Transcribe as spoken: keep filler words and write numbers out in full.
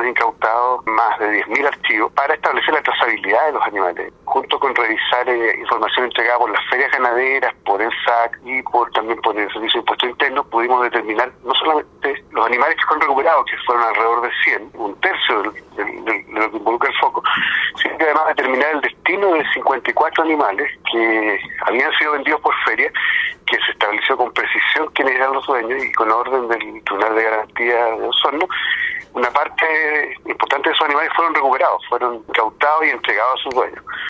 fueron incautados más de diez mil archivos para establecer la trazabilidad de los animales, junto con revisar eh, información entregada por las ferias ganaderas, por el S A C y por también por el Servicio de Impuestos Internos. Pudimos determinar no solamente los animales que fueron recuperados, que fueron alrededor de cien, un tercio del, del, del, de lo que involucra el foco, sino que además determinar el destino de cincuenta y cuatro animales que habían sido vendidos por feria, que se estableció con precisión quiénes eran los dueños y con orden del Tribunal de Garantía de Osorno. Una parte importante de esos animales fueron recuperados, fueron incautados y entregados a sus dueños.